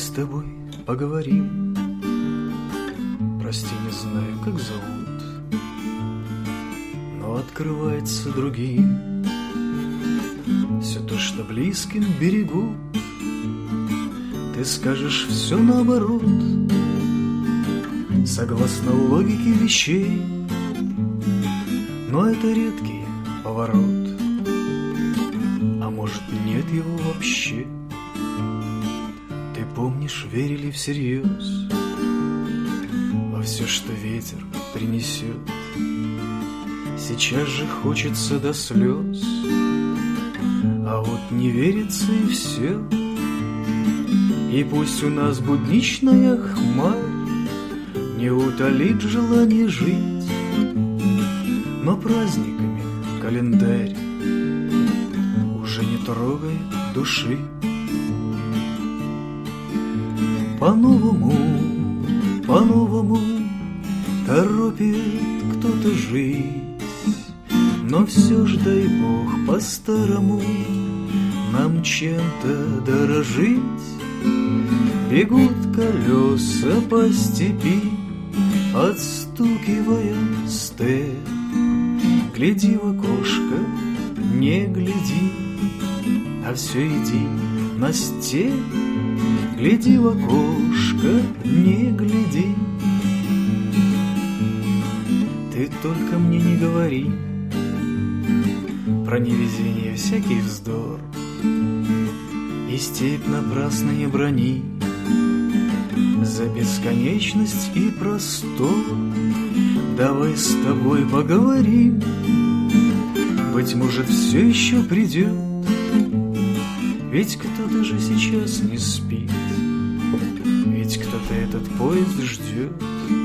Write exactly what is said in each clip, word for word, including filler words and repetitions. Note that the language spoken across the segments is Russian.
с тобой поговорим. Прости, не знаю, как зовут, но открывается другим все то, что близким берегу. Ты скажешь все наоборот, согласно логике вещей, но это редкий поворот, а может, нет его вообще. Ты помнишь, верили всерьез во все, что ветер принесет. Сейчас же хочется до слез, а вот не верится и все. И пусть у нас будничная хмарь не утолит желание жить, но праздниками календарь уже не трогает души. По-новому, по-новому торопит кто-то жизнь, но все ж, дай Бог, по-старому нам чем-то дорожить. Бегут колеса по степи, отстукивая степ. Гляди в окошко, не гляди, а все иди на степь. Гляди в окошко, не гляди. Ты только мне не говори про невезение, всякий вздор, и степь напрасно не брони за бесконечность и простор. Давай с тобой поговорим, быть может, все еще придет, ведь кто-то же сейчас не спит, ведь кто-то этот поезд ждет.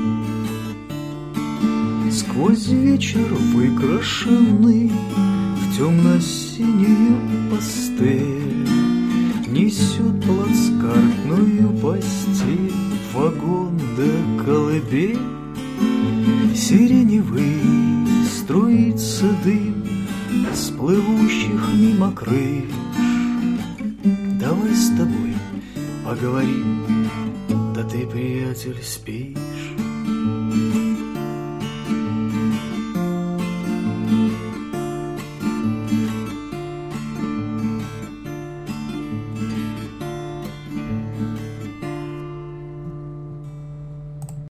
Сквозь вечер выкрашенный в темно-синюю пастель несет плацкартную постель вагон да колыбель. Сиреневый струится дым с плывущих мимо крыш. Давай с тобой поговорим, да ты, приятель, спи.